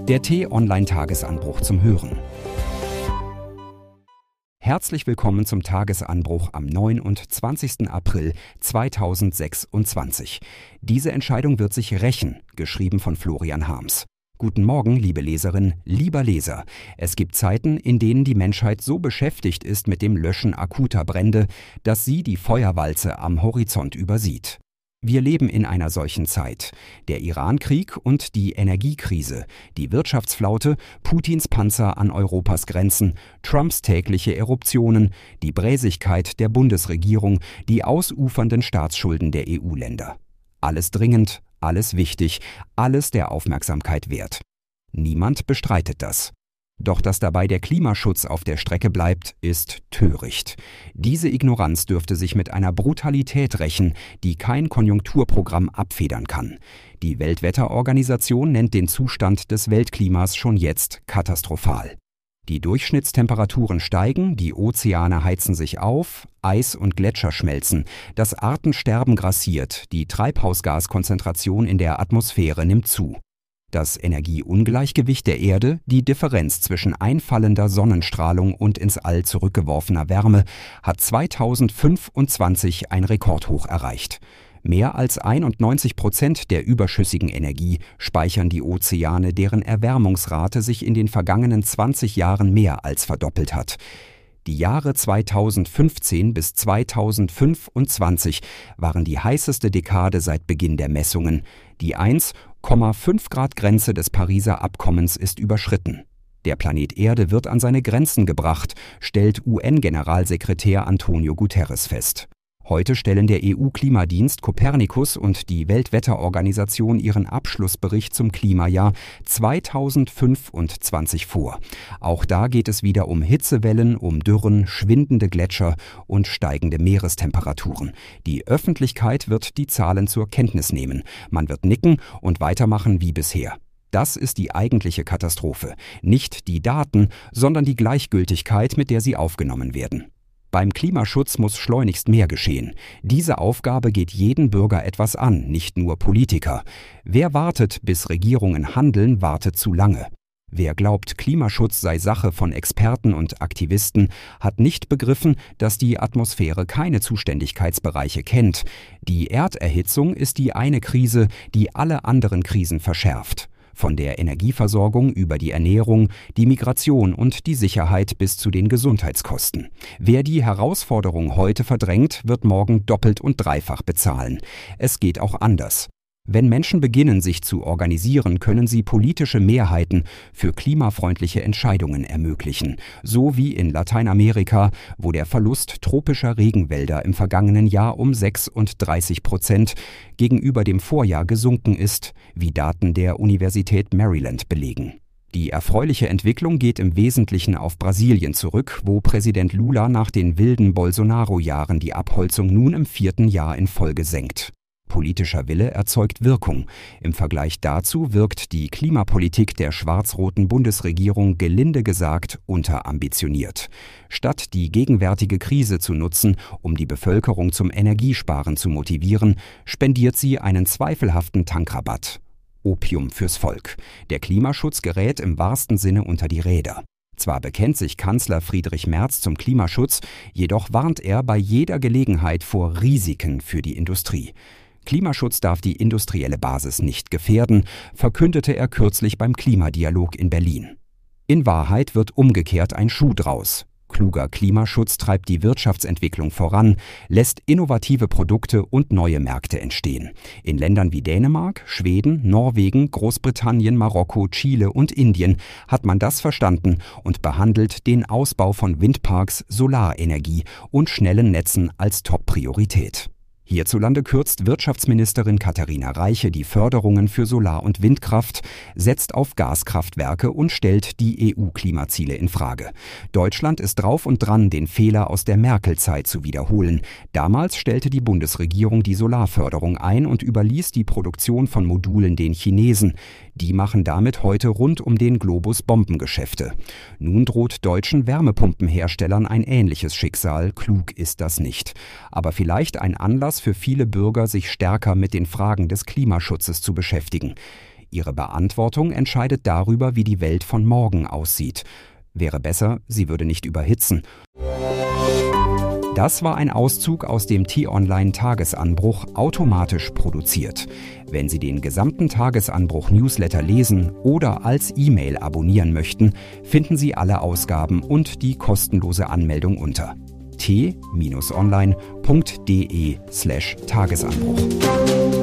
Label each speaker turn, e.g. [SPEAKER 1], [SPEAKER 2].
[SPEAKER 1] Der T-Online-Tagesanbruch zum Hören. Herzlich willkommen zum Tagesanbruch am 29. April 2026. Diese Entscheidung wird sich rächen, geschrieben von Florian Harms. Guten Morgen, liebe Leserin, lieber Leser. Es gibt Zeiten, in denen die Menschheit so beschäftigt ist mit dem Löschen akuter Brände, dass sie die Feuerwalze am Horizont übersieht. Wir leben in einer solchen Zeit. Der Iran-Krieg und die Energiekrise, die Wirtschaftsflaute, Putins Panzer an Europas Grenzen, Trumps tägliche Eruptionen, die Bräsigkeit der Bundesregierung, die ausufernden Staatsschulden der EU-Länder. Alles dringend, alles wichtig, alles der Aufmerksamkeit wert. Niemand bestreitet das. Doch dass dabei der Klimaschutz auf der Strecke bleibt, ist töricht. Diese Ignoranz dürfte sich mit einer Brutalität rächen, die kein Konjunkturprogramm abfedern kann. Die Weltwetterorganisation nennt den Zustand des Weltklimas schon jetzt katastrophal. Die Durchschnittstemperaturen steigen, die Ozeane heizen sich auf, Eis und Gletscher schmelzen, das Artensterben grassiert, die Treibhausgaskonzentration in der Atmosphäre nimmt zu. Das Energieungleichgewicht der Erde, die Differenz zwischen einfallender Sonnenstrahlung und ins All zurückgeworfener Wärme, hat 2025 ein Rekordhoch erreicht. Mehr als 91% der überschüssigen Energie speichern die Ozeane, deren Erwärmungsrate sich in den vergangenen 20 Jahren mehr als verdoppelt hat. Die Jahre 2015 bis 2025 waren die heißeste Dekade seit Beginn der Messungen. Die 1,5 Grad Grenze des Pariser Abkommens ist überschritten. Der Planet Erde wird an seine Grenzen gebracht, stellt UN-Generalsekretär Antonio Guterres fest. Heute stellen der EU-Klimadienst Copernicus und die Weltwetterorganisation ihren Abschlussbericht zum Klimajahr 2025 vor. Auch da geht es wieder um Hitzewellen, um Dürren, schwindende Gletscher und steigende Meerestemperaturen. Die Öffentlichkeit wird die Zahlen zur Kenntnis nehmen. Man wird nicken und weitermachen wie bisher. Das ist die eigentliche Katastrophe. Nicht die Daten, sondern die Gleichgültigkeit, mit der sie aufgenommen werden. Beim Klimaschutz muss schleunigst mehr geschehen. Diese Aufgabe geht jeden Bürger etwas an, nicht nur Politiker. Wer wartet, bis Regierungen handeln, wartet zu lange. Wer glaubt, Klimaschutz sei Sache von Experten und Aktivisten, hat nicht begriffen, dass die Atmosphäre keine Zuständigkeitsbereiche kennt. Die Erderhitzung ist die eine Krise, die alle anderen Krisen verschärft. Von der Energieversorgung über die Ernährung, die Migration und die Sicherheit bis zu den Gesundheitskosten. Wer die Herausforderung heute verdrängt, wird morgen doppelt und dreifach bezahlen. Es geht auch anders. Wenn Menschen beginnen, sich zu organisieren, können sie politische Mehrheiten für klimafreundliche Entscheidungen ermöglichen. So wie in Lateinamerika, wo der Verlust tropischer Regenwälder im vergangenen Jahr um 36% gegenüber dem Vorjahr gesunken ist, wie Daten der Universität Maryland belegen. Die erfreuliche Entwicklung geht im Wesentlichen auf Brasilien zurück, wo Präsident Lula nach den wilden Bolsonaro-Jahren die Abholzung nun im 4. Jahr in Folge senkt. Politischer Wille erzeugt Wirkung. Im Vergleich dazu wirkt die Klimapolitik der schwarz-roten Bundesregierung gelinde gesagt unterambitioniert. Statt die gegenwärtige Krise zu nutzen, um die Bevölkerung zum Energiesparen zu motivieren, spendiert sie einen zweifelhaften Tankrabatt. Opium fürs Volk. Der Klimaschutz gerät im wahrsten Sinne unter die Räder. Zwar bekennt sich Kanzler Friedrich Merz zum Klimaschutz, jedoch warnt er bei jeder Gelegenheit vor Risiken für die Industrie. Klimaschutz darf die industrielle Basis nicht gefährden, verkündete er kürzlich beim Klimadialog in Berlin. In Wahrheit wird umgekehrt ein Schuh draus. Kluger Klimaschutz treibt die Wirtschaftsentwicklung voran, lässt innovative Produkte und neue Märkte entstehen. In Ländern wie Dänemark, Schweden, Norwegen, Großbritannien, Marokko, Chile und Indien hat man das verstanden und behandelt den Ausbau von Windparks, Solarenergie und schnellen Netzen als Top-Priorität. Hierzulande kürzt Wirtschaftsministerin Katharina Reiche die Förderungen für Solar- und Windkraft, setzt auf Gaskraftwerke und stellt die EU-Klimaziele in Frage. Deutschland ist drauf und dran, den Fehler aus der Merkel-Zeit zu wiederholen. Damals stellte die Bundesregierung die Solarförderung ein und überließ die Produktion von Modulen den Chinesen. Die machen damit heute rund um den Globus Bombengeschäfte. Nun droht deutschen Wärmepumpenherstellern ein ähnliches Schicksal. Klug ist das nicht. Aber vielleicht ein Anlass für viele Bürger, sich stärker mit den Fragen des Klimaschutzes zu beschäftigen. Ihre Beantwortung entscheidet darüber, wie die Welt von morgen aussieht. Wäre besser, sie würde nicht überhitzen. Das war ein Auszug aus dem T-Online-Tagesanbruch, automatisch produziert. Wenn Sie den gesamten Tagesanbruch-Newsletter lesen oder als E-Mail abonnieren möchten, finden Sie alle Ausgaben und die kostenlose Anmeldung unter t-online.de/Tagesanbruch.